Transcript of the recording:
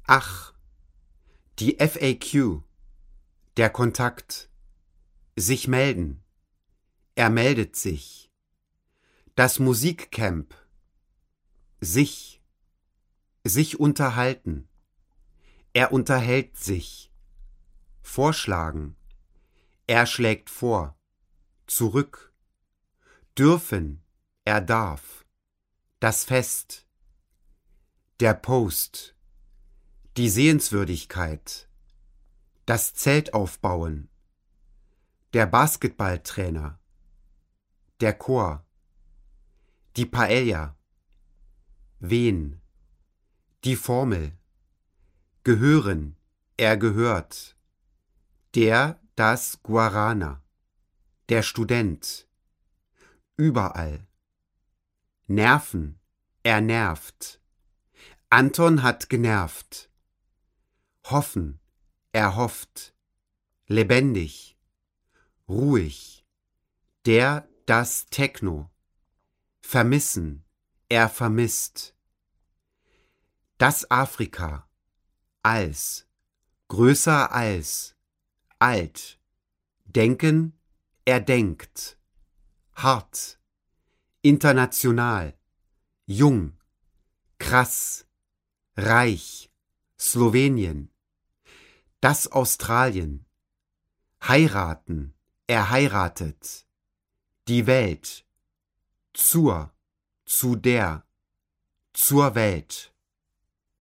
Ach, die FAQ, der Kontakt, sich melden, er meldet sich, das Musikcamp, sich unterhalten, er unterhält sich, vorschlagen, er schlägt vor, zurück, dürfen, er darf, das Fest, der Post, die Sehenswürdigkeit, das Zelt aufbauen, der Basketballtrainer, der Chor, die Paella, wen, die Formel, gehören, er gehört, der, das Guarana, der Student, überall, nerven, er nervt, Anton hat genervt, hoffen, er hofft, lebendig, ruhig, der, das Techno, vermissen, er vermisst, das Afrika, als, größer als, alt, denken, er denkt, hart, international, jung, krass, reich, Slowenien, das Australien, heiraten, er heiratet, die Welt, zu der, zur Welt.